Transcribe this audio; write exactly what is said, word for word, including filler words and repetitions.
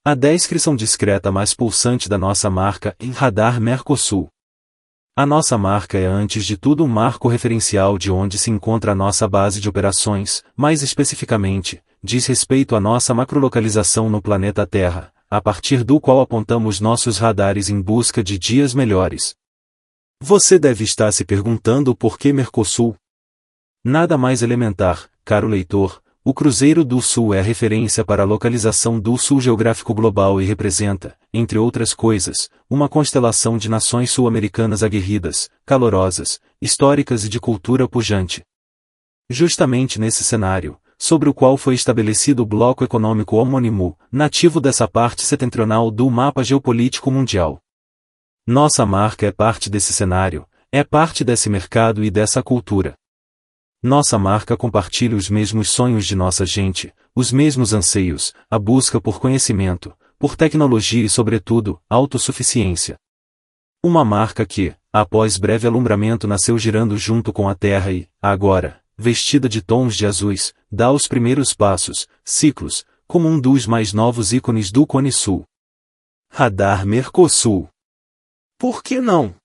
A descrição discreta mas pulsante da nossa marca em Radar Mercosul. A nossa marca é antes de tudo um marco referencial de onde se encontra a nossa base de operações, mais especificamente, diz respeito à nossa macrolocalização no planeta Terra, a partir do qual apontamos nossos radares em busca de dias melhores. Você deve estar se perguntando por que Mercosul? Nada mais elementar, caro leitor. O Cruzeiro do Sul é referência para a localização do Sul geográfico global e representa, entre outras coisas, uma constelação de nações sul-americanas aguerridas, calorosas, históricas e de cultura pujante. Justamente nesse cenário, sobre o qual foi estabelecido o bloco econômico homônimo, nativo dessa parte setentrional do mapa geopolítico mundial. Nossa marca é parte desse cenário, é parte desse mercado e dessa cultura. Nossa marca compartilha os mesmos sonhos de nossa gente, os mesmos anseios, a busca por conhecimento, por tecnologia e, sobretudo, autossuficiência. Uma marca que, após breve alumbramento, nasceu girando junto com a Terra e, agora, vestida de tons de azuis, dá os primeiros passos, ciclos, como um dos mais novos ícones do Cone Sul. Radar Mercosul. Por que não?